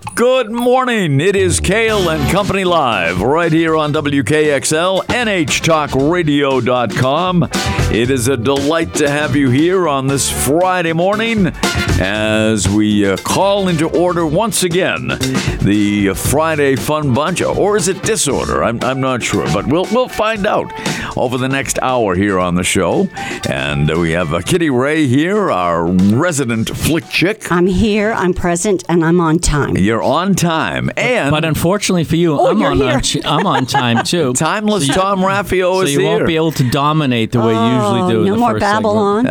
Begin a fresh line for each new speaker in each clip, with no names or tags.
Good morning. It is Kale and Company Live right here on WKXL, NHTalkRadio.com. It is a delight to have you here on this Friday morning as we call into order once again the Friday Fun Bunch, or is it Disorder? I'm not sure, but we'll find out over the next hour here on the show. And we have Kitty Ray here, our resident flick chick.
I'm here, I'm present, and I'm on time.
You're on time,
but unfortunately for you, I'm on time too.
Timeless Tom Raffio is
here. So you won't be able to dominate the way you usually do.
No more Babylon.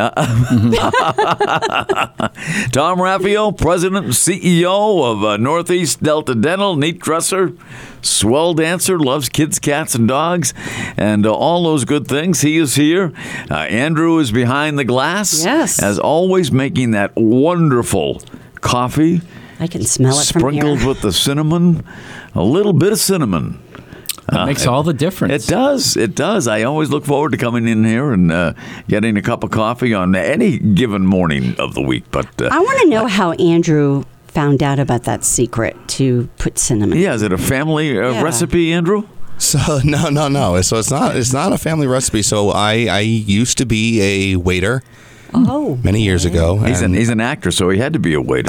Tom Raffio, President and CEO of Northeast Delta Dental, neat dresser, swell dancer, loves kids, cats, and dogs, and all those good things. He is here. Andrew is behind the glass.
Yes.
As always, making that wonderful coffee.
I can smell it from here.
Sprinkled with the cinnamon, a little bit of cinnamon.
It makes all the difference.
It does. It does. I always look forward to coming in here and getting a cup of coffee on any given morning of the week. But
I want to know how Andrew found out about that secret to put cinnamon.
Yeah, is it a family recipe, Andrew?
So no. So it's not a family recipe. So I used to be a waiter.
Oh,
many years ago.
He's an actor, so he had to be a waiter.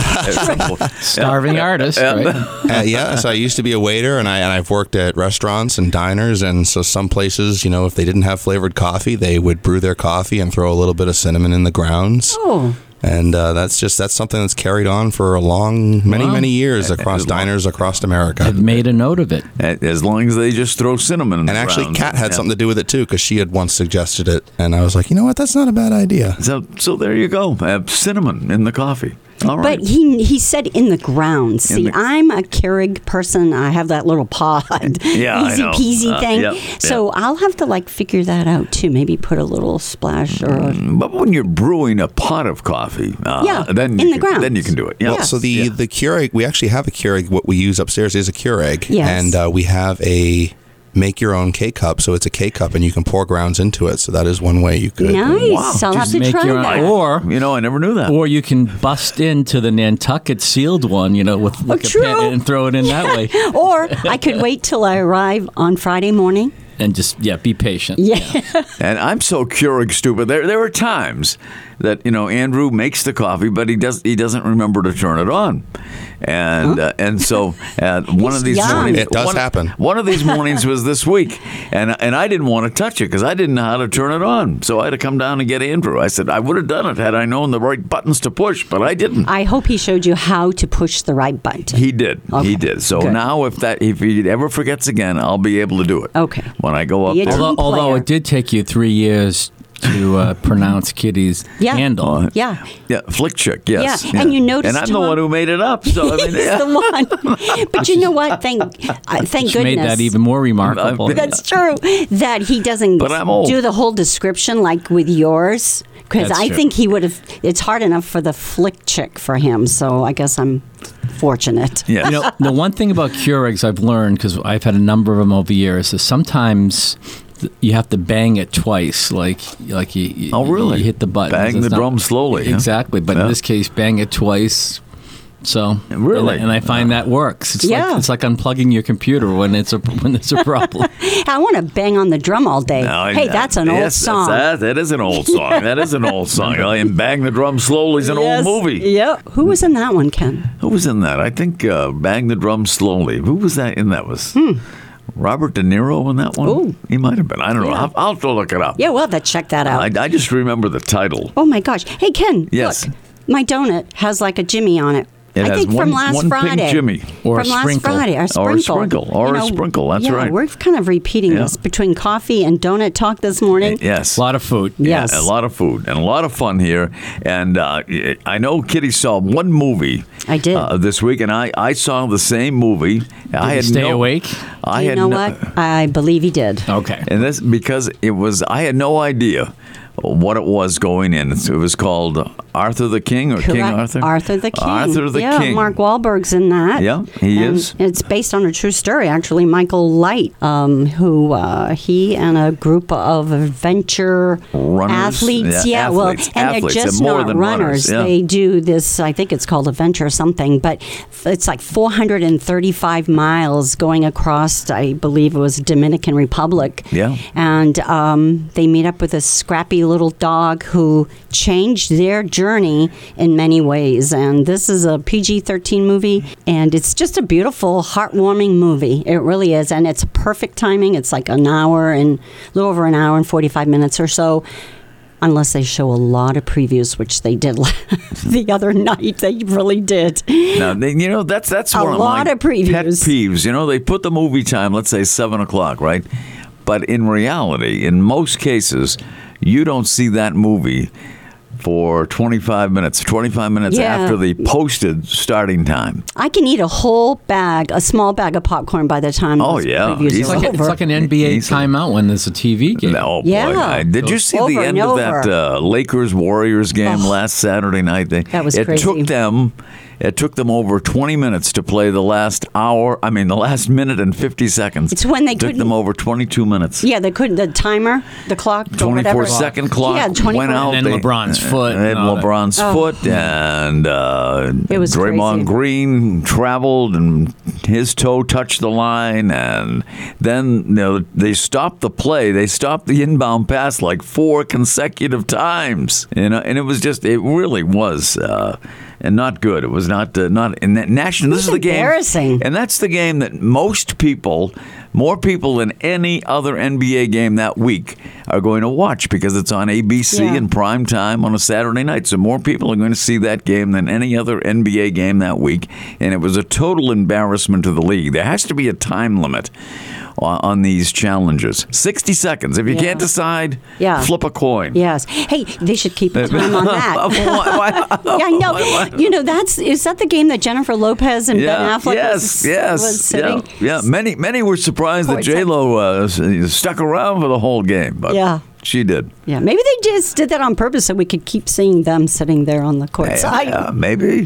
Starving artist, right?
So I used to be a waiter, and I've worked at restaurants and diners, and so some places, if they didn't have flavored coffee, they would brew their coffee and throw a little bit of cinnamon in the grounds.
Oh.
And that's something that's carried on for many years across diners across America.
I've made a note of it.
As long as they just throw cinnamon in the ground.
And actually, Kat had something to do with it, too, because she had once suggested it. And I was like, you know what? That's not a bad idea.
So there you go. Cinnamon in the coffee. All right.
But he said in the ground. See, I'm a Keurig person. I have that little pod.
Yeah,
easy peasy thing.
Yep.
So I'll have to figure that out too. Maybe put a little splash or.
But when you're brewing a pot of coffee, then
in the ground,
then you can do it. Yeah.
Well, so the Keurig, we actually have a Keurig. What we use upstairs is a Keurig,
yes.
And we have a make your own K-cup. So it's a K-cup, and you can pour grounds into it. So that is one way you could.
Nice.
Wow.
I'll have to
make
try
your own,
that.
or
I never knew that.
Or you can bust into the Nantucket sealed one, with a pen and throw it in that way.
Or I could wait till I arrive on Friday morning.
And just, be patient.
Yeah.
And I'm so Keurig stupid. There are times that, Andrew makes the coffee, but he doesn't remember to turn it on. And so one of these mornings...
It does happen.
One of these mornings was this week, and I didn't want to touch it because I didn't know how to turn it on. So I had to come down and get Andrew. I said, I would have done it had I known the right buttons to push, but I didn't.
I hope he showed you how to push the right button.
He did.
Okay.
He did. So
Good.
now if he ever forgets again, I'll be able to do it.
Okay.
When I go up there.
Although it did take you 3 years to pronounce Kitty's handle.
Yeah.
Yeah, flick chick, yes.
Yeah. And you noticed,
and I'm the one who made it up. So
He's the one. But you know what? Thank goodness.
Made that even more remarkable.
That's true. That he doesn't do the whole description like with yours. Because I think he would have. It's hard enough for the flick chick for him. So I guess I'm fortunate.
Yeah.
The one thing about Keurigs I've learned, because I've had a number of them over the years, is sometimes you have to bang it twice, like you.
Oh, really?
You hit the button.
Bang the drum slowly.
Exactly, but in this case, bang it twice. So
really,
and I find that works. It's like unplugging your computer when it's a problem.
I want to bang on the drum all day. That's an old song.
That is an old song. That is an old song. And Bang the Drum Slowly is an old movie.
Yep. Who was in that one, Ken?
Who was in that? I think Bang the Drum Slowly. Who was that in that? Was Robert De Niro in that one?
Oh.
He might have been. I don't know. I'll have to look it up.
Yeah, we'll have to check that out.
I just remember the title.
Oh, my gosh. Hey, Ken.
Yes.
Look, my donut has like a Jimmy on it.
It
I
has
think from last
one
Friday.
Pink Jimmy.
Or
from
a
last
sprinkle.
Friday. Or a sprinkle.
Or a sprinkle. That's right.
We're kind of repeating this between coffee and donut talk this morning.
Yes.
A lot of food.
Yes.
Yeah, a lot of food and a lot of fun here. And I know Kitty saw one movie.
I did.
This week, and I saw the same movie. I had
stay awake?
You know what? I believe he did.
Okay.
And this because I had no idea what it was going in. It was called Arthur the King or
Correct.
King Arthur?
Arthur the King.
Arthur the King.
Mark Wahlberg's in that.
Yeah, he is.
It's based on a true story, actually. Michael Light, who he and a group of adventure athletes.
Yeah,
athletes. They're just
more
not
than
runners.
Yeah.
They do this, I think it's called Adventure something, but it's like 435 miles going across, I believe it was Dominican Republic.
Yeah.
And they meet up with a scrappy little dog who changed their journey in many ways. And this is a PG-13 movie, and it's just a beautiful, heartwarming movie. It really is, and it's perfect timing. It's like a little over an hour and 45 minutes or so. Unless they show a lot of previews, which they did the other night. They really did.
Now, that's one of my
of previews.
Pet peeves. They put the movie time, let's say 7 o'clock, right? But in reality, in most cases, you don't see that movie for 25 minutes after the posted starting time.
I can eat a small bag of popcorn by the time those previews are over.
It's like an NBA timeout when there's a TV game.
Oh, boy.
Yeah.
Did you see the end of that Lakers-Warriors game last Saturday night?
That was crazy.
It took them over 20 minutes to play the last minute and 50 seconds.
It's when they
took them over 22 minutes.
Yeah, they couldn't. The timer, the clock,
24-second clock went out.
And then LeBron's foot.
And LeBron's foot, and
it was
Draymond
crazy.
Green traveled, and his toe touched the line, and then they stopped the play. They stopped the inbound pass like 4 consecutive times. And it really was. And not good. It was not in that national. This is the game,
embarrassing.
And that's the game that most people, more people than any other NBA game that week, are going to watch because it's on ABC in prime time on a Saturday night. So more people are going to see that game than any other NBA game that week. And it was a total embarrassment to the league. There has to be a time limit on these challenges. 60 seconds. If you can't decide, flip a coin.
Yes. Hey, they should keep a time on that. Yeah, I know. Is that the game that Jennifer Lopez and Ben Affleck was sitting?
Yeah. Many were surprised that J-Lo stuck around for the whole game, but she did.
Yeah, maybe they just did that on purpose so we could keep seeing them sitting there on the court side.
Yeah, maybe.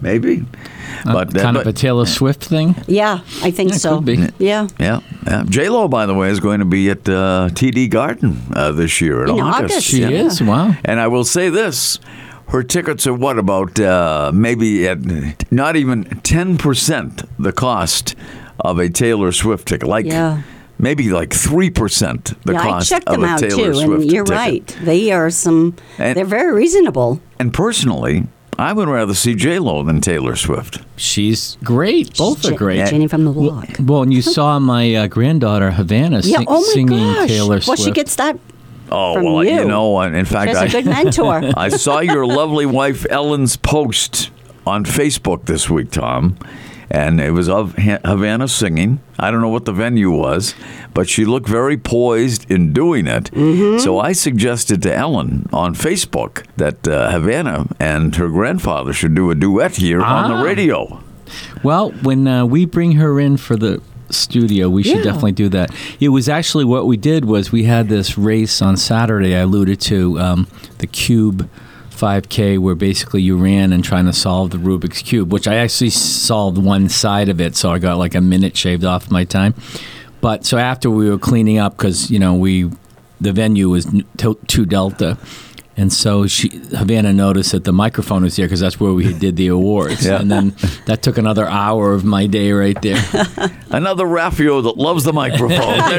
But
kind of a Taylor Swift thing?
Yeah, I think so.
Could be.
Yeah.
J-Lo, by the way, is going to be at TD Garden this year in August.
She is? Wow.
And I will say this. Her tickets are about maybe at not even 10% the cost of a Taylor Swift ticket. Maybe like 3% the cost
I checked
of
them
a
out
Taylor
too,
Swift
and you're
ticket.
right. They are they're very reasonable.
And personally, I would rather see J-Lo than Taylor Swift.
She's great. Both are great.
Jenny from the block.
Well, and you saw my granddaughter, Havana, singing Taylor Swift.
Well, she gets that
Oh,
from
well,
you.
In fact,
She's a good mentor.
I saw your lovely wife Ellen's post on Facebook this week, Tom, and it was of Havana singing. I don't know what the venue was, but she looked very poised in doing it. Mm-hmm. So I suggested to Ellen on Facebook that Havana and her grandfather should do a duet here on the radio.
Well, when we bring her in for the studio, we should definitely do that. It was actually what we did was we had this race on Saturday I alluded to, the Cube 5K, where basically you ran and trying to solve the Rubik's Cube, which I actually solved one side of it, so I got like a minute shaved off my time. But so after we were cleaning up, because the venue was 2 Delta, and so Havana noticed that the microphone was there because that's where we did the awards. And then that took another hour of my day right there.
Another Raffio that loves the microphone. There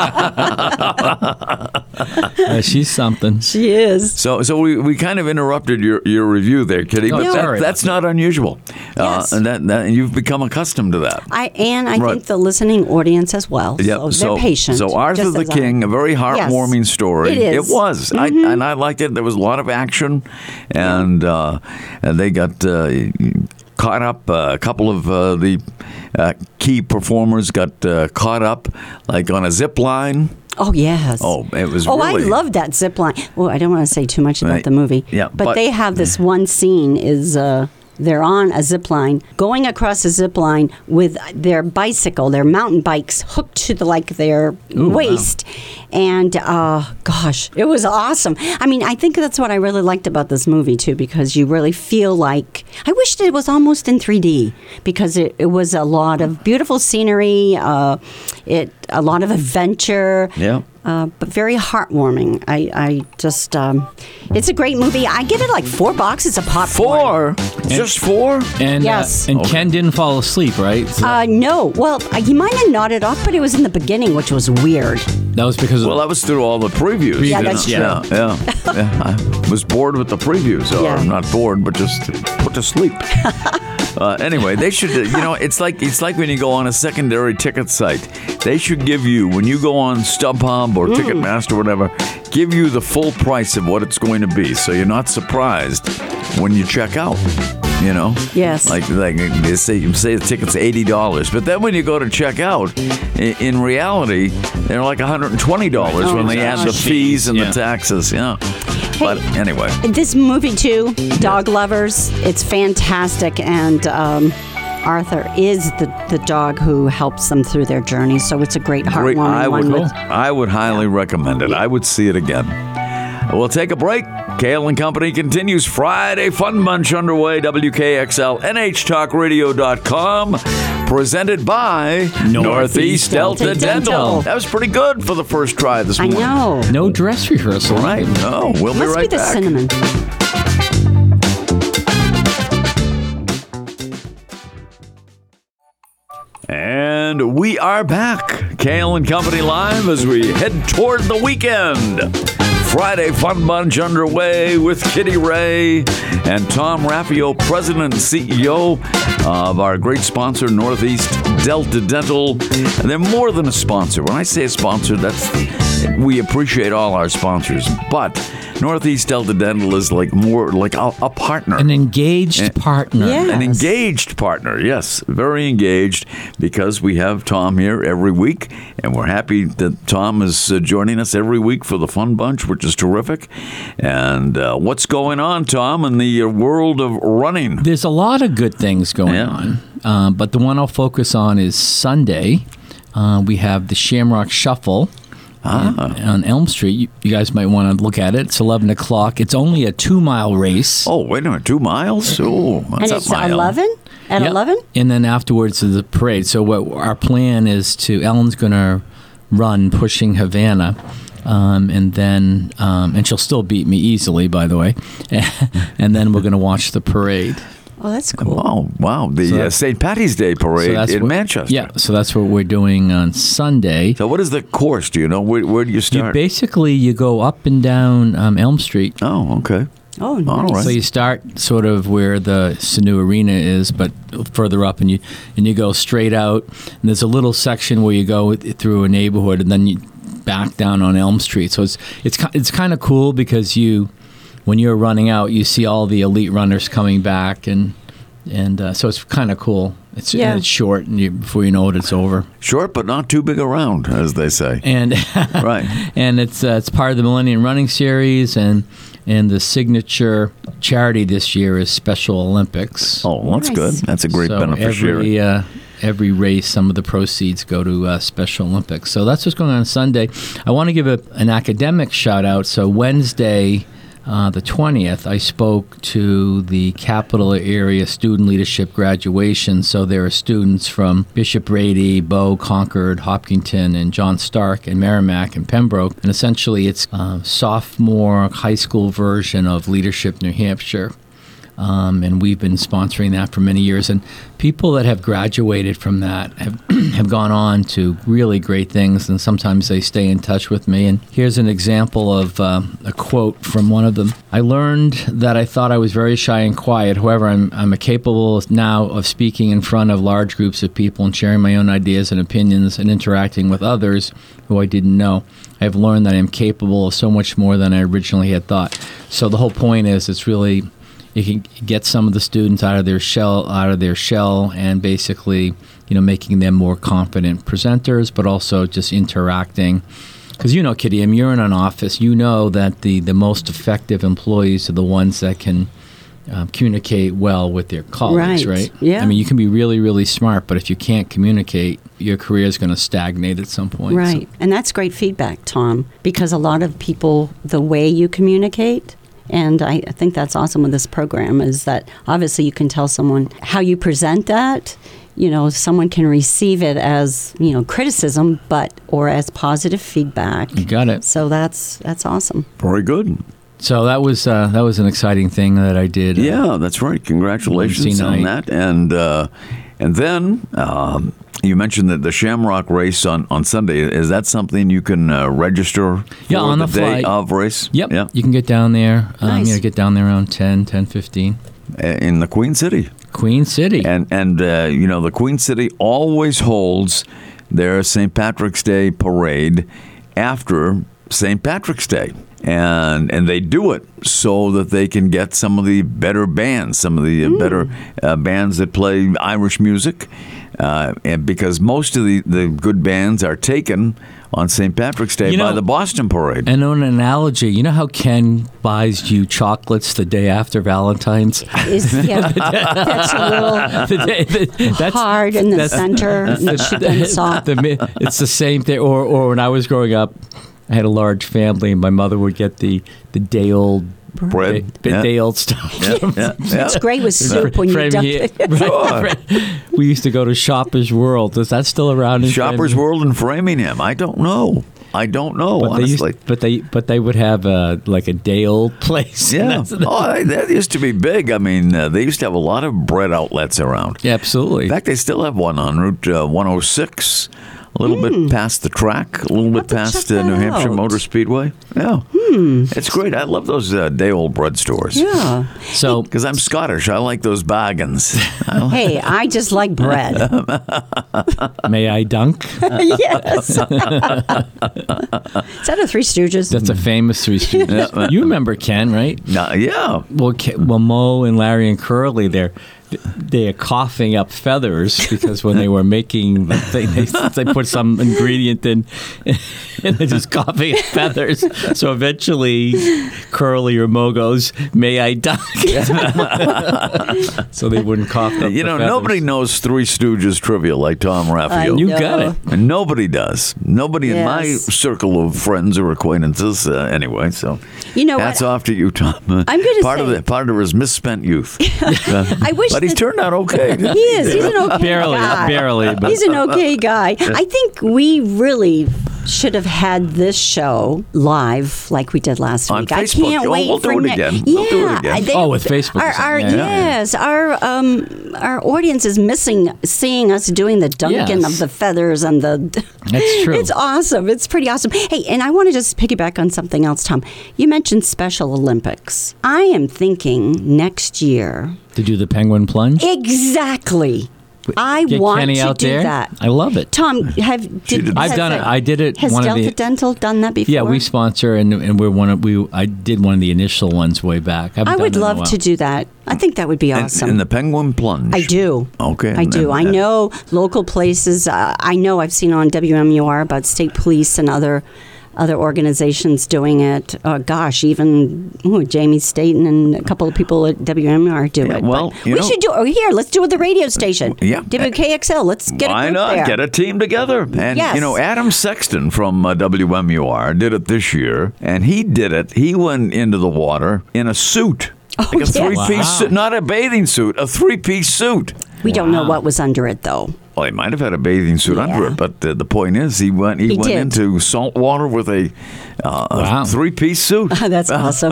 you go.
She's something.
She is.
So we kind of interrupted your review there, Kitty. But that's not unusual.
Yes.
And you've become accustomed to that.
I think the listening audience as well.
Yep.
So they're patient.
So Arthur the King, a very heartwarming story.
It is.
It was.
Mm-hmm.
I liked it. There was a lot of action, and they got caught up. A couple of the key performers got caught up, like on a zip line.
Oh, yes.
Oh, it was
really...
I
love that zip line. Well, I don't want to say too much about the movie.
Yeah,
but they have this one scene is... they're on a zip line, going across a zip line with their bicycle, their mountain bikes hooked to their waist. Wow. And gosh, it was awesome. I mean, I think that's what I really liked about this movie too, because you really feel like, I wished it was almost in 3D, because it was a lot of beautiful scenery, a lot of adventure.
Yeah.
But very heartwarming. I just, it's a great movie. I give it like 4 boxes of popcorn.
4? Just 4?
And,
Yes.
And Ken didn't fall asleep, right? So
No. Well, he might have nodded off, but it was in the beginning, which was weird.
that was because of
Well, that was through all the previews.
Yeah, that's true.
Yeah. I was bored with the previews, or
Yeah.
not bored, but just put to sleep. Anyway, they should, it's like when you go on a secondary ticket site. They should give you, when you go on StubHub or Ticketmaster or whatever, give you the full price of what it's going to be, so you're not surprised when you check out.
Yes.
Like they say the ticket's $80, but then when you go to check out, in reality, they're like $120 when they add the fees and the taxes. Yeah. But anyway,
This movie too, Dog Lovers, it's fantastic, and Arthur is the dog who helps them through their journey. So it's a great heartwarming one.
I would highly recommend it. I would see it again. We'll take a break. Kale and Company continues. Friday Fun Bunch underway. WKXL, NHTalkRadio.com. Presented by Northeast Delta Dental. That was pretty good for the first try this morning.
I know.
no dress rehearsal.
Right? No, we'll be
Must
right
be the
back.
cinnamon.
And we are back. Kale and Company live as we head toward the weekend. Friday Fun Bunch underway with Kitty Ray and Tom Raffio, President and CEO of our great sponsor, Northeast Delta Dental. And they're more than a sponsor. When I say a sponsor, we appreciate all our sponsors, but Northeast Delta Dental is more like a partner.
An engaged partner.
Yeah.
An engaged partner, yes, very engaged, because we have Tom here every week, and we're happy that Tom is joining us every week for the Fun Bunch, which is terrific. And what's going on, Tom, in the world of running?
There's a lot of good things going on, but the one I'll focus on is Sunday. We have the Shamrock Shuffle. On Elm Street. You guys might want to look at it. It's 11 o'clock. It's only a 2-mile race.
Oh, wait a minute, 2 miles? Oh, that's
And
up
it's
my alley.
11? At
Yep.
11?
And then afterwards is the parade. So what our plan is Ellen's going to run pushing Havana. And then, and she'll still beat me easily, by the way. And then we're going to watch the parade.
Oh, that's cool.
Oh, wow. The St. Patty's Day parade in Manchester.
Yeah, so that's what we're doing on Sunday.
So what is the course? Do you know? Where do you start?
You go up and down Elm Street.
Oh, okay.
Oh, nice.
All right.
So you start sort of where the Sanu Arena is, but further up, and you go straight out. And there's a little section where you go through a neighborhood, and then you back down on Elm Street. So it's kind of cool because when you're running out, you see all the elite runners coming back, and so it's kind of cool. It's short, and before you know it, it's over.
Short, but not too big around, as they say.
And
Right.
and it's part of the Millennium Running Series, and the signature charity this year is Special Olympics.
Oh, that's
Nice.
good. That's a great
So
beneficiary.
every race, some of the proceeds go to Special Olympics. So that's what's going on Sunday. I want to give an academic shout out. So Wednesday, the 20th, I spoke to the Capital Area Student Leadership graduation. So there are students from Bishop Brady, Bow, Concord, Hopkinton, and John Stark, and Merrimack, and Pembroke. And essentially it's a sophomore high school version of Leadership New Hampshire. And we've been sponsoring that for many years. And people that have graduated from that have gone on to really great things, and sometimes they stay in touch with me. And here's an example of a quote from one of them. I learned that I thought I was very shy and quiet. However, I'm capable now of speaking in front of large groups of people and sharing my own ideas and opinions and interacting with others who I didn't know. I have learned that I am capable of so much more than I originally had thought. So the whole point is it's really... You can get some of the students out of their shell, and basically, making them more confident presenters, but also just interacting. Because Kitty, you're in an office. You know that the most effective employees are the ones that can communicate well with their colleagues, right?
Yeah.
I mean, you can be really, really smart, but if you can't communicate, your career is going to stagnate at some point.
Right. And that's great feedback, Tom, because a lot of people, the way you communicate, and I think that's awesome with this program, is that obviously you can tell someone how you present that. Someone can receive it as, criticism, or as positive feedback.
You got it.
So that's awesome.
Very good.
So that was an exciting thing that I did.
Yeah, that's right. Congratulations on that. And then you mentioned that the Shamrock race on Sunday. Is that something you can register for
on
the
the
day
flight.
of race?
Yep.
Yeah.
You can get down there.
Nice.
Get down there around 10:15.
In the Queen City.
Queen City.
And the Queen City always holds their St. Patrick's Day parade after St. Patrick's Day. And they do it so that they can get some of the better bands, some of the better bands that play Irish music, and because most of the good bands are taken on St. Patrick's Day by the Boston Parade.
And on an analogy, you know how Ken buys you chocolates the day after Valentine's?
That's a little
That's
hard in the center, and the chicken soft.
It's the same thing. Or when I was growing up, I had a large family, and my mother would get the day-old
bread,
day-old stuff.
Yeah.
It's great with soup when you dump it.
We used to go to Shoppers World. Is that still around? In
Shoppers World in Framingham. I don't know, honestly.
But they would have like a day-old place.
Yeah. That used to be big. I mean, they used to have a lot of bread outlets around.
Yeah, absolutely.
In fact, they still have one on Route 106. A little bit past the track, a little bit past New Hampshire Motor Speedway. Yeah. It's great. I love those day-old bread stores.
Yeah.
So,
because I'm Scottish, I like those bargains.
Hey, I just like bread.
may I dunk?
Yes. Is that a Three Stooges?
That's a famous Three Stooges. You remember Ken, right?
Yeah.
Well, Mo and Larry and Curly, they are coughing up feathers because when they were making the thing, they put some ingredient in and they're just coughing up feathers. So eventually, Curly or Mo goes, "May I dunk?" So they wouldn't cough up the feathers.
Nobody knows Three Stooges trivia like Tom Raphael.
You got it.
And nobody does. Nobody in my circle of friends or acquaintances, anyway. So hats off to you, Tom.
I'm going to say
part of his misspent youth.
I wish,
but he's turned out okay.
He is. He's an okay guy.
Barely. But
he's an okay guy. I think we really should have had this show live like we did last
on
week.
Facebook.
I can't wait
we'll
for
do it again.
Yeah,
we'll do it again.
With Facebook.
Yes, our audience is missing seeing us doing the dunking of the feathers and the.
That's true.
It's awesome. It's pretty awesome. Hey, and I want to just piggyback on something else, Tom. You mentioned Special Olympics. I am thinking next year
to do the penguin plunge.
Exactly. I
Get
want
Kenny
to
out
do
there.
that.
I love it.
Tom,
I've done it. I did it.
Has Delta Dental done that before?
Yeah, we sponsor, and we're I did one of the initial ones way back.
I would love to do that. I think that would be awesome.
And the penguin plunge.
I do.
Okay.
I do. I know local places. I know I've seen on WMUR about state police and other organizations doing it. Even Jamie Staten and a couple of people at WMUR do it.
Well,
we should do it here. Let's do it at the radio station.
Yeah.
WKXL. Let's get
Why
a group
not
there.
get a team together? And Adam Sexton from WMUR did it this year, and he did it. He went into the water in a suit. Like a three-piece suit, not a bathing suit, a three-piece suit.
We don't know what was under it, though.
Well, he might have had a bathing suit under it, but the point is, he went into salt water with a three-piece suit.
That's awesome.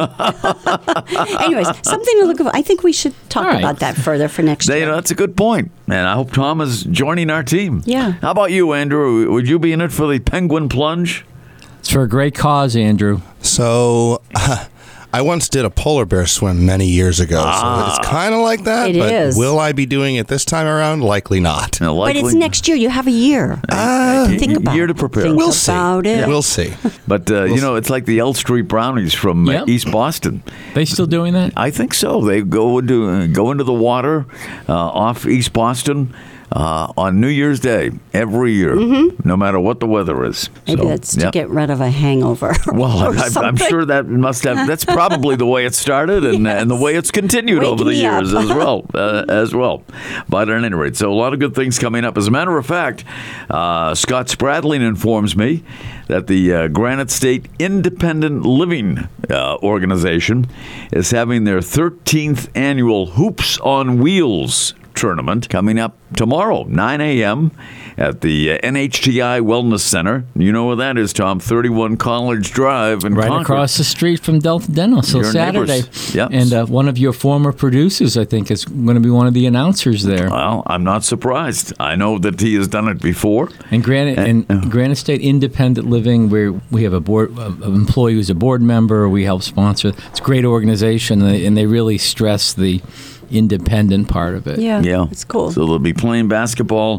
Anyways, something to look at. I think we should talk about that further for next year.
That's a good point, and I hope Tom is joining our team.
Yeah.
How about you, Andrew? Would you be in it for the penguin plunge?
It's for a great cause, Andrew.
So. I once did a polar bear swim many years ago, so it's kind of like that.
It is.
Will I be doing it this time around? Likely not.
No,
but it's next year. You have a year. Think about
year to prepare.
Think
we'll
about
see.
it.
We'll see.
But, it's like the L Street Brownies from East Boston.
They still doing that?
I think so. They go into the water off East Boston. on New Year's Day every year, no matter what the weather is.
Maybe
So,
that's to
yeah.
get rid of a hangover.
Well,
or
I'm
something.
sure that must have. That's probably the way it started, and the way it's continued
Wake
over the
me
years
up.
as well. But at any rate, so a lot of good things coming up. As a matter of fact, Scott Spradlin informs me that the Granite State Independent Living organization is having their 13th annual Hoops on Wheels tournament coming up tomorrow, 9 a.m. at the NHTI Wellness Center. You know where that is, Tom? 31 College Drive in
Right
Concord.
across the street from Delta Dental. So
Your
Saturday.
neighbors. Yep.
And one of your former producers, I think, is going to be one of the announcers there.
Well, I'm not surprised. I know that he has done it before.
And Granite State Independent Living, where we have a board an employee who's a board member. We help sponsor. It's a great organization, and they really stress the independent part of it.
Yeah, it's cool.
So they'll be playing basketball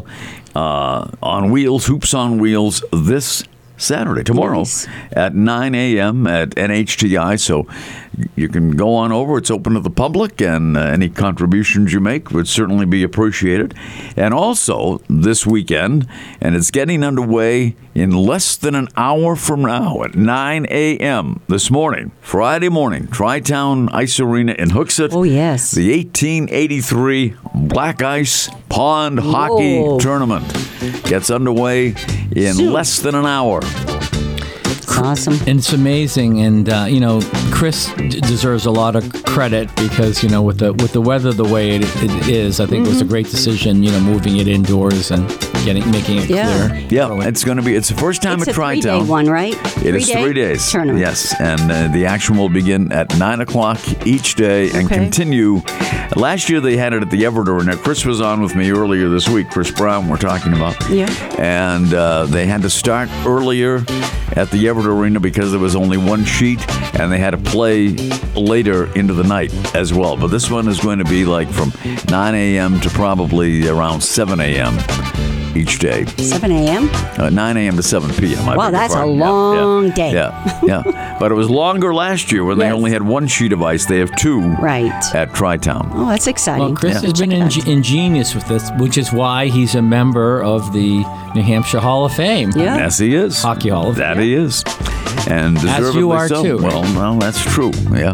on wheels, hoops on wheels this Saturday, tomorrow,
Nice.
at 9 a.m. at NHTI. So you can go on over. It's open to the public, and any contributions you make would certainly be appreciated. And also this weekend, and it's getting underway in less than an hour from now at 9 a.m. this morning, Friday morning, Tri-Town Ice Arena in Hooksett.
Oh, yes.
The 1883 Black Ice Pond Hockey
Whoa.
Tournament gets underway in
Soon.
less than an hour.
It's awesome.
And it's amazing, and Chris deserves a lot of credit because with the weather the way it is, I think it was a great decision. Moving it indoors and making it
Yeah.
clear.
Yeah, it's going to be. It's the first time
It's
at
a 3-day
Tri-Town.
one, right?
It is 3 days.
Tournament.
Yes, and the action will begin at 9 o'clock each day and
Okay.
continue. Last year they had it at the Everett Arena. Chris was on with me earlier this week. Chris Brown, we're talking about.
Yeah.
And they had to start earlier at the Everett Arena because there was only one sheet, and they had to play later into the night as well. But this one is going to be like from 9 a.m. to probably around 7 a.m. each day.
7 a.m.?
9 a.m. to 7 p.m. I
Wow,
beg your
that's a
pardon.
long day.
Yeah. But it was longer last year when they
Yes.
only had one sheet of ice. They have two
Right.
at Tri-Town.
Oh, that's exciting.
Well, Chris has been
Check it out.
ingenious with this, which is why he's a member of the New Hampshire Hall of Fame.
Yeah.
Yes, he is.
Hockey Hall of Fame.
That he is. And deservedly
you are
so.
too.
Well, that's true. Yeah.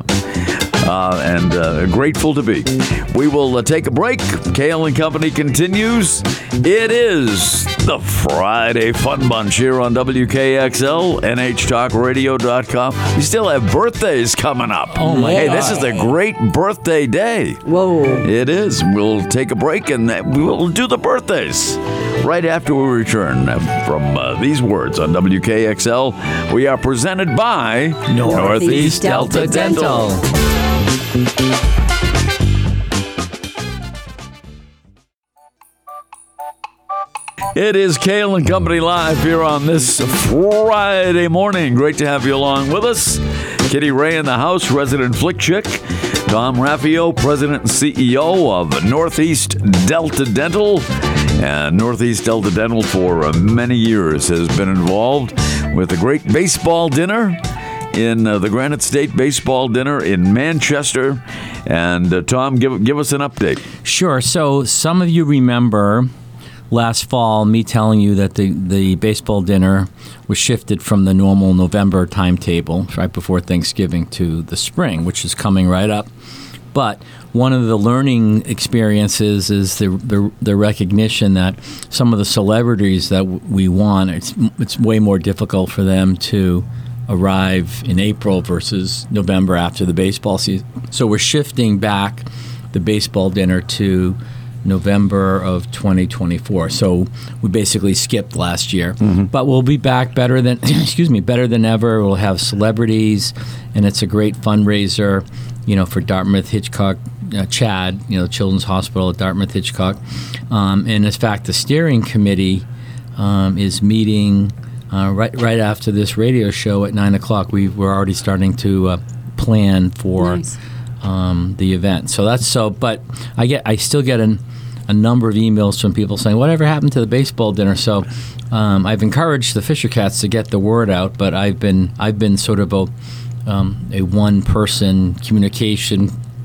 And grateful to be. We will take a break. Kale and Company continues. It is the Friday Fun Bunch here on WKXL, NHTalkRadio.com. We still have birthdays coming up.
Oh, my
Hey,
God.
this is a great birthday day.
Whoa.
It is. We'll take a break and we'll do the birthdays right after we return from these words on WKXL. We are presented by
Northeast Delta Dental.
It is Kale and Company live here on this Friday morning. Great to have you along with us. Kitty Ray in the house, resident Flick Chick. Tom Raffio, president and CEO of Northeast Delta Dental. And Northeast Delta Dental for many years has been involved with a great baseball dinner in the Granite State Baseball Dinner in Manchester. And Tom, give us an update.
Sure. So some of you remember last fall me telling you that the baseball dinner was shifted from the normal November timetable right before Thanksgiving to the spring, which is coming right up. But one of the learning experiences is the recognition that some of the celebrities that we want, it's way more difficult for them to arrive in April versus November after the baseball season. So we're shifting back the baseball dinner to November of 2024. So we basically skipped last year, but we'll be back better than better than ever. We'll have celebrities, and it's a great fundraiser, for Dartmouth Hitchcock, CHAD, Children's Hospital at Dartmouth Hitchcock. And in fact, the steering committee is meeting right after this radio show at 9 o'clock. We're already starting to plan for
Nice.
the event. So that's so. But I still get a number of emails from people saying, "Whatever happened to the baseball dinner?" So I've encouraged the Fisher Cats to get the word out, but I've been sort of a one-person communication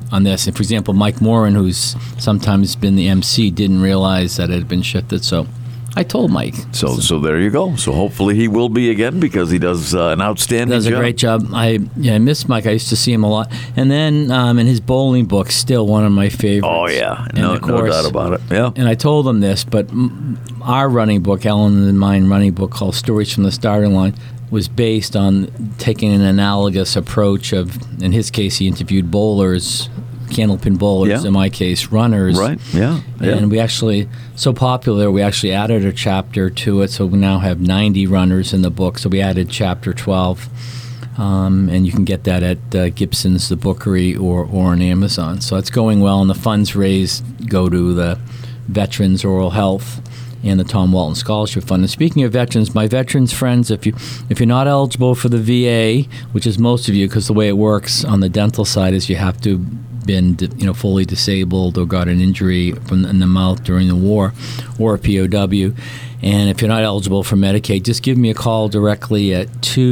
on this. And for example, Mike Moran, who's sometimes been the MC, didn't realize that it had been shifted. So I told Mike.
So there you go. So hopefully he will be again because he does an outstanding job.
Does a great job. I miss Mike. I used to see him a lot. And then in his bowling book, still one of my favorites.
Oh, yeah.
And
No
of course,
doubt about it. Yeah.
And I told him this, but our running book, Ellen and mine running book called Stories from the Starting Line, was based on taking an analogous approach of, in his case, he interviewed bowlers, candlepin bowlers, in my case, runners.
Right, yeah.
And we actually, so popular, we actually added a chapter to it, so we now have 90 runners in the book. So we added chapter 12, and you can get that at Gibson's, the Bookery, or on Amazon. So it's going well, and the funds raised go to the Veterans Oral Health and the Tom Walton Scholarship Fund. And speaking of veterans, my veterans friends, if you're not eligible for the VA, which is most of you, because the way it works on the dental side is you have to been fully disabled or got an injury in the mouth during the war, or a POW. And if you're not eligible for Medicaid, just give me a call directly at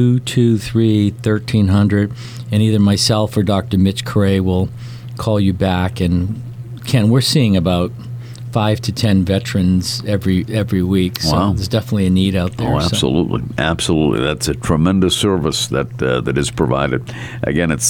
223-1300, and either myself or Dr. Mitch Correa will call you back. And Ken, we're seeing about 5 to 10 veterans every week. So
wow.
There's definitely a need out there.
Oh, absolutely. So. Absolutely. That's a tremendous service that is provided. Again, it's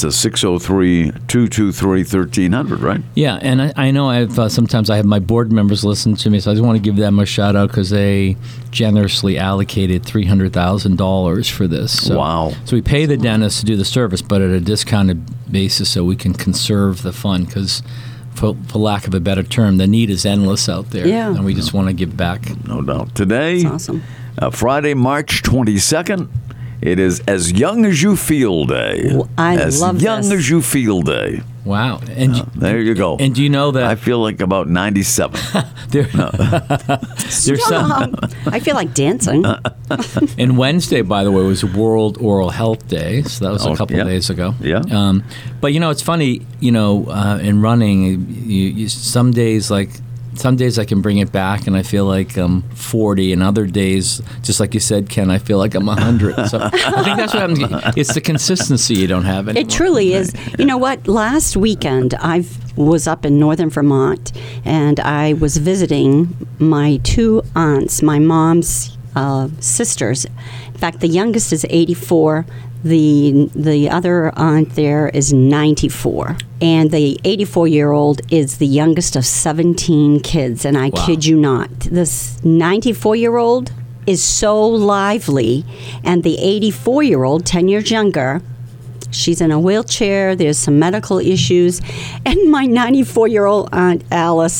603-223-1300, right?
Yeah, and I know sometimes I have my board members listen to me, so I just want to give them a shout out because they generously allocated $300,000 for this. So,
wow.
So we pay the dentist to do the service, but at a discounted basis so we can conserve the fund because, for lack of a better term, the need is endless out there, and we just want to give back.
No doubt. Today,
that's awesome.
Friday, March 22nd, it is As Young as You Feel Day.
I
as
love
Young
this.
as You Feel Day.
Wow. And
there you go.
And do you know that?
I feel like about 97.
There's some.
I feel like dancing.
And Wednesday, by the way, was World Oral Health Day, so that was a couple of days ago.
Yeah.
But it's funny. In running, some days I can bring it back, and I feel like I'm 40, and other days, just like you said, Ken, I feel like I'm 100. So I think that's what happens. It's the consistency you don't have anymore.
It truly is. You know what? Last weekend, I was up in northern Vermont, and I was visiting my two aunts, my mom's sisters. In fact, the youngest is 84. The other aunt there is 94. And the 84-year-old is the youngest of 17 kids. And I kid you not, this 94-year-old is so lively. And the 84-year-old, 10 years younger, she's in a wheelchair. There's some medical issues. And my 94-year-old Aunt Alice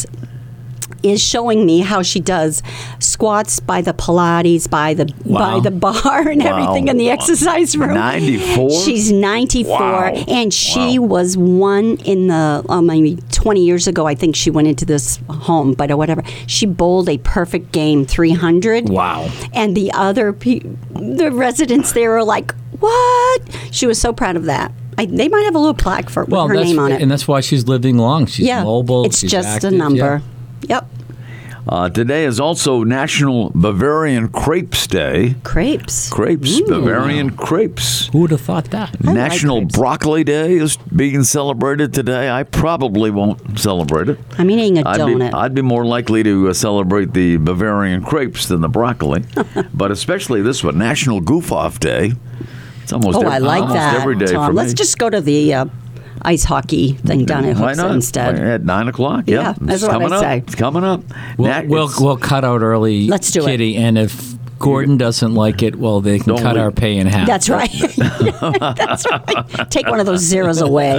is showing me how she does squats by the Pilates, by the bar and everything in the exercise room.
94?
She's 94, and she was one in the, maybe 20 years ago, I think she went into this home, but whatever. She bowled a perfect game, 300.
Wow.
And the other the residents there are like, what? She was so proud of that. They might have a little plaque with her name on it.
And that's why she's living long. She's mobile.
It's
she's
just
active,
a number. Yep.
Today is also National Bavarian Crepes Day.
Crepes.
Bavarian crepes.
Who would have thought that?
National
crepes.
Broccoli Day is being celebrated today. I probably won't celebrate it.
I'm eating a donut.
I'd be more likely to celebrate the Bavarian crepes than the broccoli. But especially this one, National Goof Off Day. It's almost
I like
almost
that.
every day
Tom,
for me.
let's just go to the ice hockey thing down at
Why
Hooks
not?
instead.
At 9 o'clock.
Yeah, that's what I say.
It's coming up.
We'll cut out early,
Let's do it.
Kitty, and if Gordon doesn't like it, well, they can cut our pay in half.
That's right. That's right. Take one of those zeros away.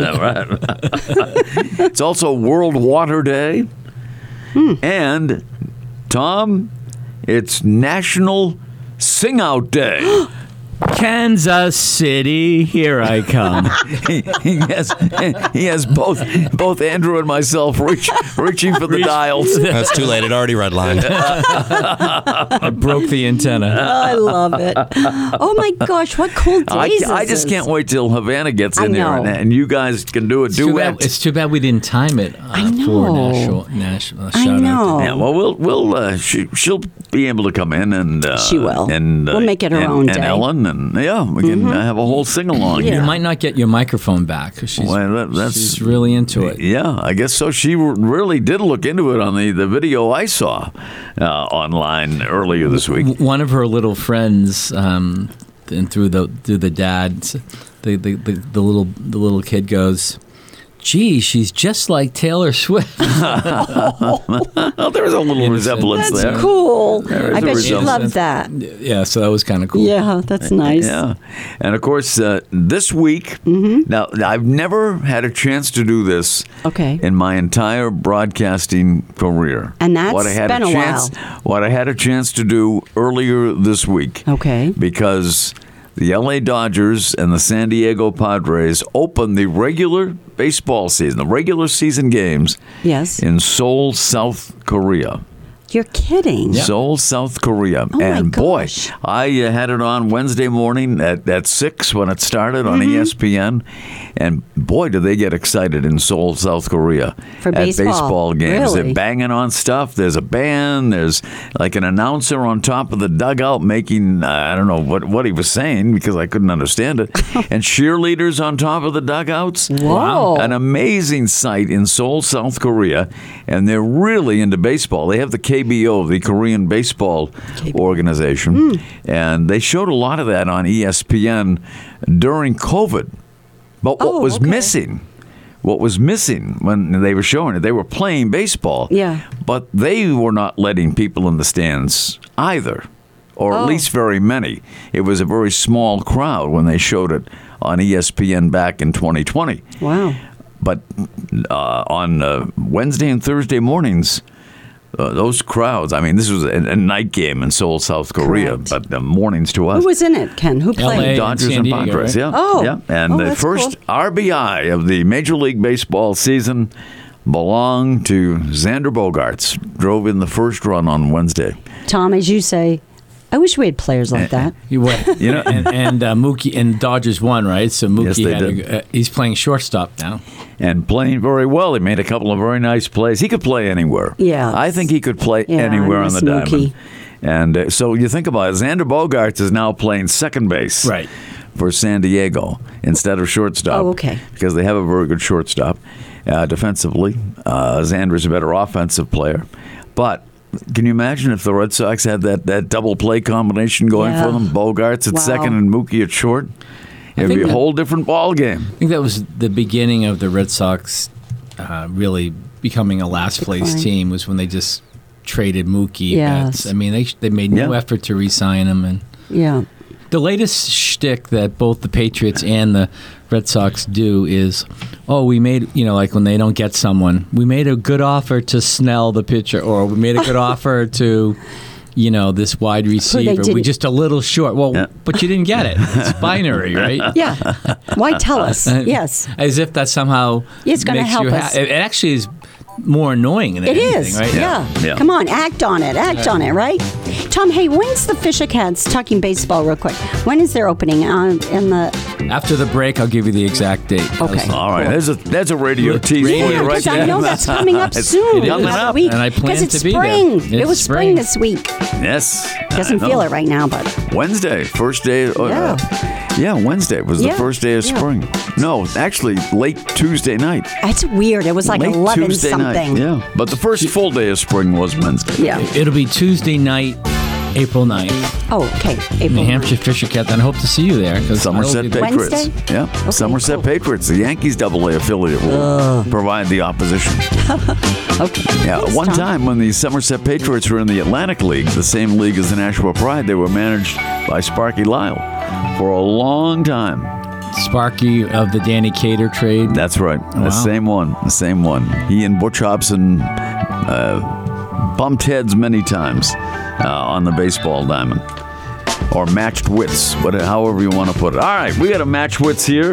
It's also World Water Day. And, Tom, it's National Sing Out Day.
Kansas City, here I come.
he has both Andrew and myself reaching for the dials.
That's too late. It already redlined.
I broke the antenna.
I love it. Oh my gosh, what cool days
I just
this?
can't wait till Havana gets in
I
there
know.
and you guys can do a duet.
It's too bad we didn't time it for national
I
shout
know.
out.
Yeah, well, she'll be able to come in and
She will.
And
We'll make it her own
and
day.
Ellen and can have a whole sing-along.
Yeah.
You might not get your microphone back because she's really into it.
Yeah, I guess so. She really did look into it on the video I saw online earlier this week.
One of her little friends, and through the dad, the little kid goes, "Gee, she's just like Taylor Swift."
Well, there's a little resemblance
That's
there.
cool.
There is
I
a
bet she
resemblance.
loved that.
Yeah, so that was kind of cool.
Yeah, that's nice.
Yeah. And of course, this week, now I've never had a chance to do this
Okay.
in my entire broadcasting career.
And that's
what I had
been a
chance, What I had a chance to do earlier this week.
Okay.
Because the LA Dodgers and the San Diego Padres opened the regular baseball season, the regular season games
Yes.
in Seoul, South Korea.
You're kidding.
Seoul, South Korea.
Oh, my
and boy,
gosh.
I had it on Wednesday morning at 6 when it started on
Mm-hmm.
ESPN. And boy, do they get excited in Seoul, South Korea
For
at
baseball.
games.
Really?
They're banging on stuff. There's a band. There's like an announcer on top of the dugout making, I don't know what he was saying because I couldn't understand it. And cheerleaders on top of the dugouts.
Whoa.
An amazing sight in Seoul, South Korea, and they're really into baseball. They have the KBO, the Korean Baseball Organization, and they showed a lot of that on ESPN during COVID. But what was missing? What was missing when they were showing it? They were playing baseball,
Yeah.
but they were not letting people in the stands either, or at least very many. It was a very small crowd when they showed it on ESPN back in 2020.
Wow.
But on Wednesday and Thursday mornings, those crowds, I mean, this was a night game in Seoul, South Korea,
Correct.
but the mornings to us.
Who was in it, Ken? Who played?
LA.
Dodgers
San
and
Diego,
Padres,
right?
yeah.
Oh.
Yeah. And
Oh,
the
that's
first
cool.
RBI of the Major League Baseball season belonged to Xander Bogaerts. Drove in the first run on Wednesday.
Tom, as you say, I wish we had players like that.
You know, and Mookie and Dodgers won, right? So Mookie
Yes, they did.
He's playing shortstop now.
And playing very well. He made a couple of very nice plays. He could play anywhere.
Yeah.
I think he could play
Yeah,
anywhere
I
on the
miss
diamond.
Mookie.
And so you think about it, Xander Bogaerts is now playing second base
Right.
for San Diego instead of shortstop.
Oh, okay.
Because they have a very good shortstop defensively. Xander's a better offensive player. But can you imagine if the Red Sox had that double play combination going
Yeah.
for them? Bogaerts at
Wow.
second and Mookie at short? It'd
think
be a
that-
whole different ball game.
I think that was the beginning of the Red Sox really becoming a last place
Decline.
team was when they just traded Mookie.
Yes.
I mean, they made no
Yeah.
effort to re-sign him, and
Yeah.
the latest shtick that both the Patriots and the Red Sox do is, we made, like when they don't get someone, we made a good offer to Snell, the pitcher, or we made a good offer to, this wide receiver. We
didn't-
just a little short. Well,
Yeah.
but you didn't get it. It's binary, right?
Yeah. Why tell us? Yes.
As if that somehow
It's gonna
makes
help
you
us.
It actually is more annoying than
It
anything,
is.
right?
Yeah.
Yeah.
Come on, act on it. Act on it, right? Tom, hey, when's the Fisher Cats, talking baseball real quick, when is their opening in the...
After the break, I'll give you the exact date.
Okay.
All right,
Cool.
there's a radio tease for
Radio
you right
Because I
there.
know that's coming up
It's
soon.
It is.
Another week.
And I plan
Because it's
to be there.
spring.
It's
It was spring
spring.
this week.
Yes.
Doesn't
I
feel
know.
it right now, but
Wednesday, first day. Wednesday was the
Yeah,
first day of
yeah.
spring. No, actually, late Tuesday night.
it's weird. It was like
late
11
Tuesday
something.
night. Yeah, but the first full day of spring was Wednesday.
Yeah.
It'll be Tuesday night, April 9th.
Oh, okay. April.
New Hampshire Fisher Cats, and I hope to see you there. 'cause
Somerset
I will be-
Patriots.
Wednesday?
Yeah, Somerset
cool.
Patriots. The Yankees AA affiliate will provide the opposition.
Okay.
Yeah,
Thanks,
one
Tom.
time when the Somerset Patriots were in the Atlantic League, the same league as the Nashua Pride, they were managed by Sparky Lyle for a long time.
Sparky of the Danny Cater trade.
That's right.
Wow.
The same one. He and Butch Hobson bumped heads many times on the baseball diamond. Or matched wits, however you want to put it. All right, we got a match wits here.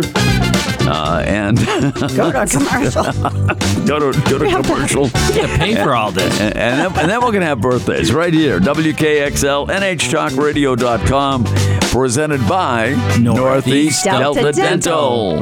And
Go to a commercial.
go to commercial.
to pay for all this.
And then we're going to have birthdays right here. WKXL, NHTalkRadio.com, presented by
Northeast
Delta
Delta Dental.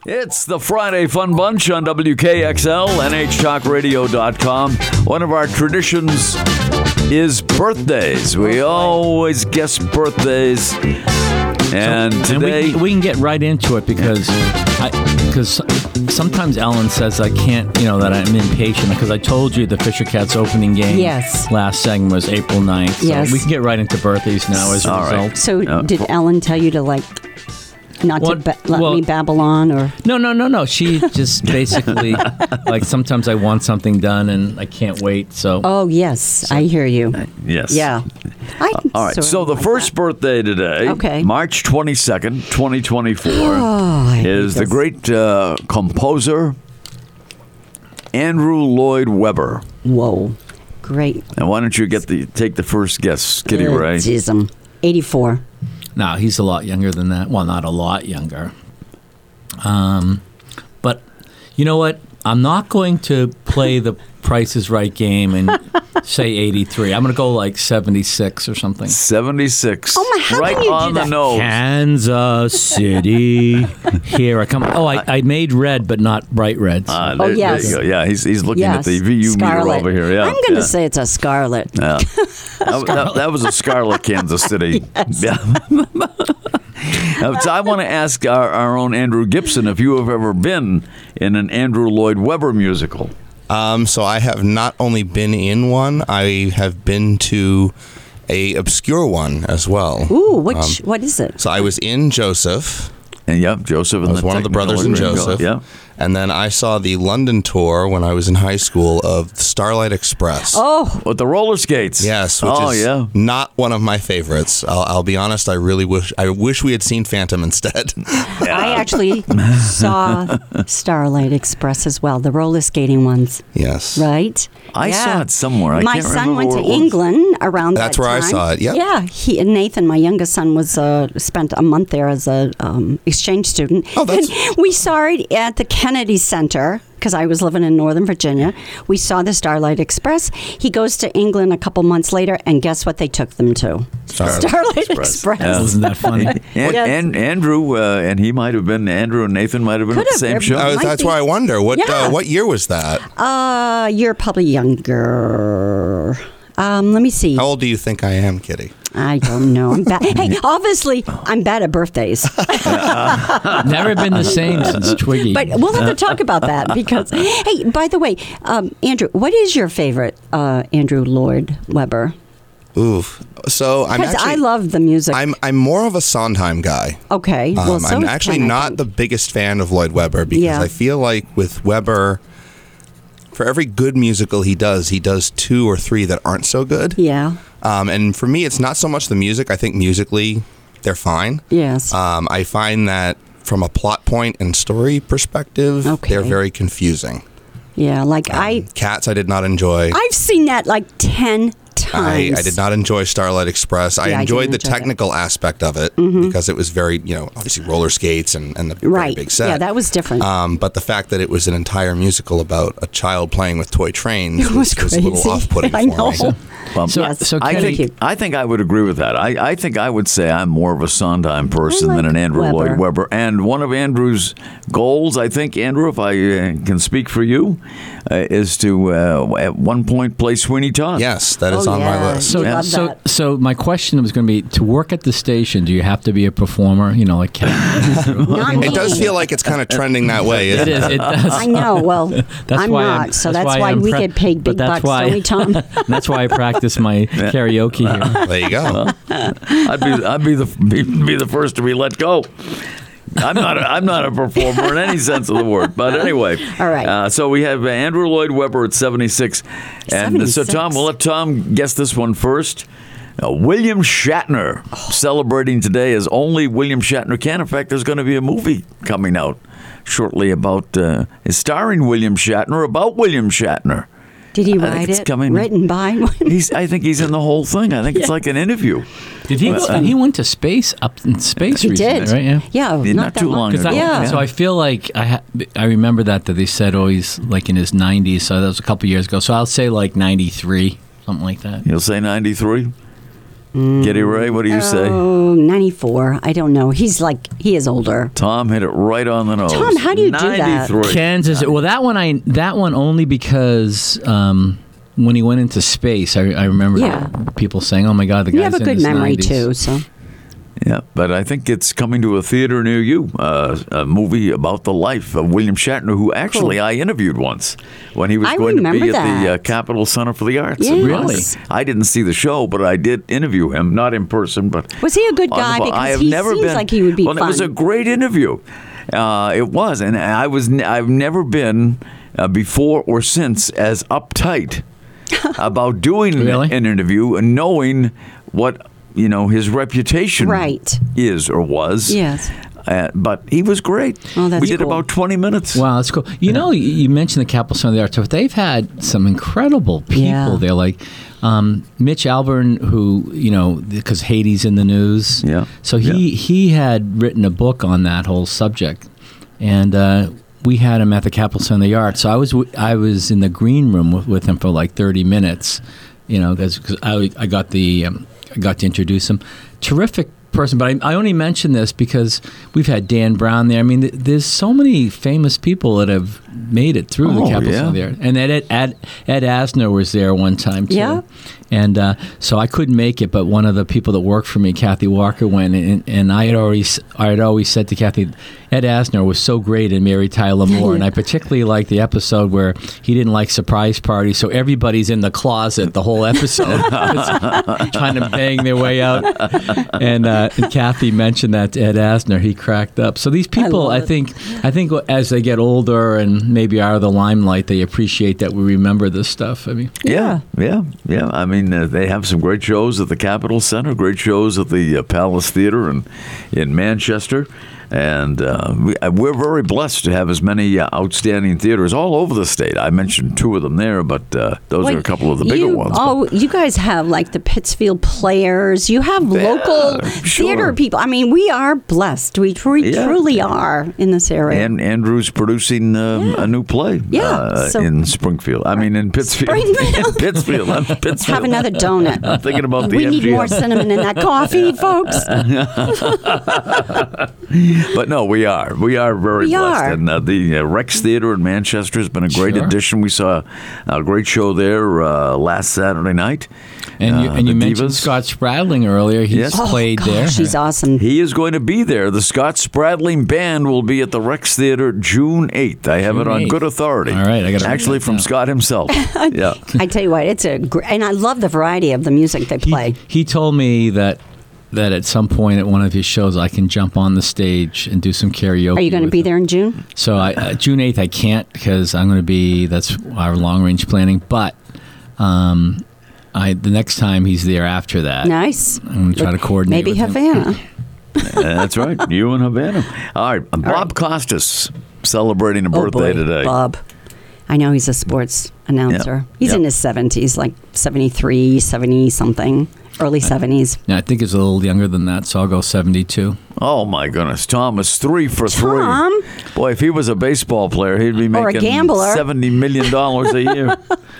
It's the Friday Fun Bunch on WKXL, NHTalkRadio.com. One of our traditions is birthdays. We always guess birthdays. And today...
we can get right into it because sometimes Ellen says I can't, that I'm impatient because I told you the Fisher Cats opening game last segment was April 9th. So we can get right into birthdays now as a result.
Right. So did Ellen tell you to not to let me babble on, or
no. She just basically sometimes I want something done and I can't wait. So
yes, I hear you.
Yes,
yeah.
All right. So the first birthday today, March 22nd, 2024, is the great composer Andrew Lloyd Webber.
Whoa, great!
And why don't you take the first guess, Kitty Ray?
Geez, 84.
No, he's a lot younger than that. Well, not a lot younger. But you know what? I'm not going to play the Price is Right game and say 83. I'm going to go 76 or something.
76.
Oh my! How
right
can you
on
do
the
that?
nose.
Kansas City. Here I come. Oh, I made red, but not bright red. So.
Yes.
There you go. Yeah, he's looking at the VU
Scarlet.
meter over here. Yeah,
I'm going to say it's a Scarlet.
Yeah. that was a Scarlet, Kansas City.
Yes.
Yeah. So I want to ask our own Andrew Gibson if you have ever been in an Andrew Lloyd Webber musical.
So I have not only been in one, I have been to a obscure one as well.
Ooh, what is it?
So I was in Joseph.
And Joseph.
I was one of the brothers in Joseph.
Yeah.
And then I saw the London tour when I was in high school of Starlight Express.
Oh,
with the roller skates.
Yes, which is not one of my favorites. I'll be honest. I really wish we had seen Phantom instead.
I actually saw Starlight Express as well, the roller skating ones.
Yes,
right.
I saw it somewhere. I
my
can't
son
remember
went to
where it was.
England around that time.
That's where I saw it. Yep.
Yeah. Nathan, my youngest son, was spent a month there as a exchange student.
Oh, that's...
And we saw it at the Kennedy Center because I was living in Northern Virginia. We saw the Starlight Express. He goes to England a couple months later, and guess what they took them to?
Starlight
Express.
Yeah.
Wasn't that funny?
And Andrew, and he might have been, Andrew and Nathan might have been at the same show.
That's why I wonder. What year was that?
You're probably younger. Let me see.
How old do you think I am, Kitty?
I don't know. I'm bad. Hey, obviously, I'm bad at birthdays.
Never been the same since Twiggy.
But we'll have to talk about that because, hey, by the way, Andrew, what is your favorite Andrew Lloyd Webber?
Oof. So
I love the music.
I'm more of a Sondheim guy.
Okay. Well, so
I'm actually not the biggest fan of Lloyd Webber because I feel like with Webber, for every good musical he does 2 or 3 that aren't so good.
Yeah.
And for me, it's not so much the music. I think musically, they're fine.
Yes.
I find that from a plot point and story perspective, they're very confusing.
Yeah,
Cats I did not enjoy.
I've seen that 10 times.
I did not enjoy Starlight Express. I enjoyed the technical aspect of it because it was very, obviously roller skates and the very big set.
Yeah, that was different.
But the fact that it was an entire musical about a child playing with toy trains was a little off-putting for me.
I think I would agree with that. I think I would say I'm more of a Sondheim person than an Andrew Lloyd Webber. And one of Andrew's goals, I think, Andrew, if I can speak for you, is to at one point play Sweeney Todd.
Yes, that is on my list.
So my question was going to be, to work at the station, do you have to be a performer? Like Cat?
It does feel like it's kind of trending that way.
It is. It does.
I know. Well, I'm not. So that's why we get paid big bucks, don't we, Tom?
That's why I practice my karaoke here.
There you go.
I'd be the first to be let go. I'm not a performer in any sense of the word. But anyway.
All right.
So we have Andrew Lloyd Webber at 76. And so Tom, we'll let Tom guess this one first. William Shatner celebrating today as only William Shatner can. In fact, there's going to be a movie coming out shortly about starring William Shatner about William Shatner.
Did he write it? Written by?
I think he's in the whole thing. I think it's like an interview.
Did he? He went to space, up in space
he
recently,
did.
Right?
Yeah,
not too long ago.
So I feel like I remember that they said, he's in his 90s. So that was a couple years ago. So I'll say 93, something like that.
You'll say 93? Kitty Ray, what do you say?
Oh, 94. I don't know. He is older.
Tom hit it right on the nose.
Tom, how do you do that?
93.
Kansas. Well, that one only because when he went into space, I remember people saying, "Oh my God, the guy's
You have a
in
good
his
memory
90s."
too, so.
Yeah, but I think it's coming to a theater near you. A movie about the life of William Shatner, who actually I interviewed once when he was going to be at the Capitol Center for the Arts.
Yes.
Really?
I didn't see the show, but I did interview him, not in person, but
Was he a good guy? Because he seems like he would be
fun. It was a great interview. It was, and I've never been before or since as uptight about doing
Really?
an interview and knowing what his reputation is or was.
Yes.
But he was great.
Oh, that's
we did
cool.
about 20 minutes.
Wow, that's cool. You mentioned the Capitol Center of the Arts, but they've had some incredible people there, like Mitch Albom, who, because Haiti's in the news.
Yeah.
So he had written a book on that whole subject, and we had him at the Capitol Center of the Arts. So I was in the green room with him for like 30 minutes, because I got to introduce him. Terrific person, but I only mention this because we've had Dan Brown there. I mean, there's so many famous people that have made it through the Capitol Center there. And Ed Asner was there one time too.
Yeah.
And so I couldn't make it, but one of the people that worked for me, Kathy Walker, went, and I had always said to Kathy, Ed Asner was so great in Mary Tyler Moore, and I particularly liked the episode where he didn't like surprise parties, so everybody's in the closet the whole episode, trying to bang their way out. And Kathy mentioned that to Ed Asner. He cracked up. So these people, I think as they get older and maybe out of the limelight, they appreciate that we remember this stuff. I mean,
yeah. I mean, they have some great shows at the Capitol Center, great shows at the Palace Theater in Manchester. And we're very blessed to have as many outstanding theaters all over the state. I mentioned two of them there, but those are a couple of the bigger ones.
Oh, you guys have like the Pittsfield Players. You have local theater people. I mean, we are blessed. We truly are in this area.
And Andrew's producing a new play in Springfield. I mean, in Pittsfield. In Pittsfield.
Have another donut.
I'm thinking about the
We need
MGM.
more cinnamon in that coffee, folks.
But no, we are very blessed. And the Rex Theater in Manchester has been a great addition. We saw a great show there last Saturday night.
And you mentioned
Divas.
Scott Spradling earlier. He's played there.
She's awesome.
He is going to be there. The Scott Spradling Band will be at the Rex Theater June 8th. I have it on good authority.
All right, I got
actually from Scott himself. Yeah,
I tell you what, it's and I love the variety of the music they play.
He told me that at some point at one of his shows I can jump on the stage and do some karaoke.
Are you going to be
him.
there in June?
So June 8th I can't because I'm going to be, that's our long range planning, but the next time he's there after that.
Nice.
I'm going to try to coordinate
Maybe
with
Havana.
that's right. You and Havana. All right, Bob Costas celebrating a birthday today.
Bob. I know he's a sports announcer. He's in his 70s, like 73, 70-something. Early 70s.
Yeah, I think he's a little younger than that, so I'll go 72.
Oh, my goodness. Tom is 3 for 3.
Tom?
Boy, if he was a baseball player, he'd be
Or a
making
gambler.
$70 million a year.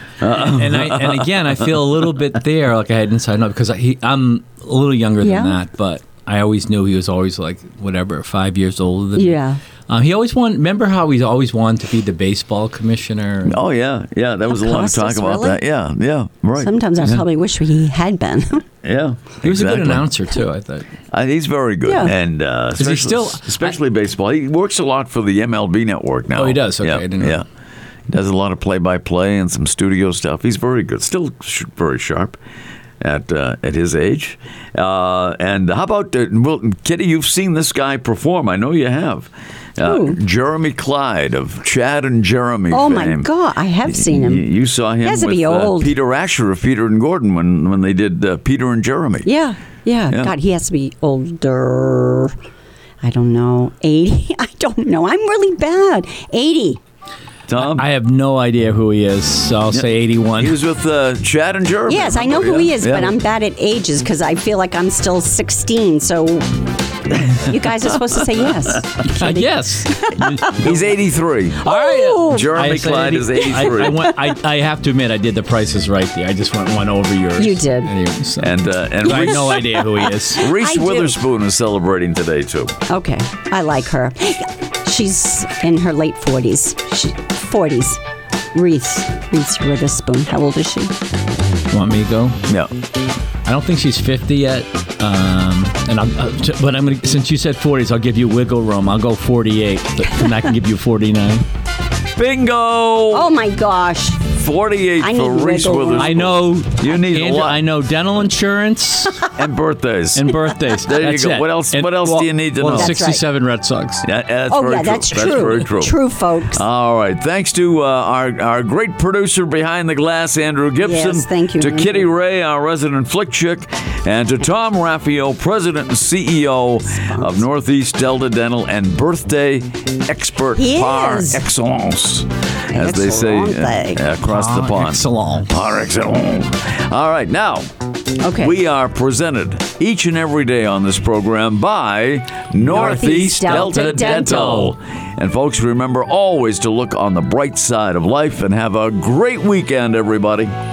And again, I feel a little bit there, like I had inside note, because I'm a little younger than that, but I always knew he was always like, 5 years older than me.
Yeah.
He always remember how he always wanted to be the baseball commissioner?
Oh, yeah. Yeah, there was a lot of talk about that. Yeah, right.
Sometimes I probably wish he had been.
Yeah.
He was a good announcer, too, I thought.
He's very good.
Yeah.
And especially baseball. He works a lot for the MLB network now.
Oh, he does? Okay,
Yeah.
I didn't know.
Yeah. He does a lot of play-by-play and some studio stuff. He's very good. Still very sharp at his age. And how about, Kitty, you've seen this guy perform. I know you have. Jeremy Clyde of Chad and Jeremy
Oh,
fame.
my God. I have seen him.
You saw him
He has to
with
be old.
Peter Asher of Peter and Gordon when they did Peter and Jeremy.
Yeah. God, he has to be older. I don't know. 80? I don't know. I'm really bad. 80.
Tom?
I have no idea who he is, so I'll say 81.
He was with Chad and Jeremy.
Yes, I know who he is, but I'm bad at ages because I feel like I'm still 16. So You guys are supposed to say yes.
Yes.
He's 83.
All right.
Jeremy
I said
Clyde is 83.
I have to admit, I did the prices right there. I just went one over yours.
You did.
Anyway, so.
and
I have no idea who he is.
Reese
I do.
Witherspoon is celebrating today, too.
Okay, I like her. She's in her late 40s. 40s. Reese Witherspoon. How old is she?
Want me to go?
Yeah.
I don't think she's 50 yet. But I'm gonna. Since you said 40s, I'll give you wiggle room. I'll go 48, and I can give you 49.
Bingo!
Oh my gosh.
48
I
for
need
Reese
wiggle room.
Witherspoon.
I know.
You need a
Andrew,
lot.
I know dental insurance
And birthdays.
and birthdays.
There you
That's
go.
it.
What else-
And-
what else do you need to know?
The
That's
67 Red Sox.
Yeah, that's
Oh
very
yeah,
true.
that's true.
That's very true.
True, folks.
All right. Thanks to our great producer behind the glass, Andrew Gibson.
Yes, thank you,
To
Andrew.
Kitty Ray, our resident flick chick. And to Tom Raffio, president and CEO of Northeast Delta Dental and birthday expert
He
par
is.
excellence, as they say
Excellente.
across the pond.
Excellent.
Par excellence. All right. Now,
Okay.
we are presented each and every day on this program by Northeast Delta Dental. And folks, remember always to look on the bright side of life and have a great weekend, everybody.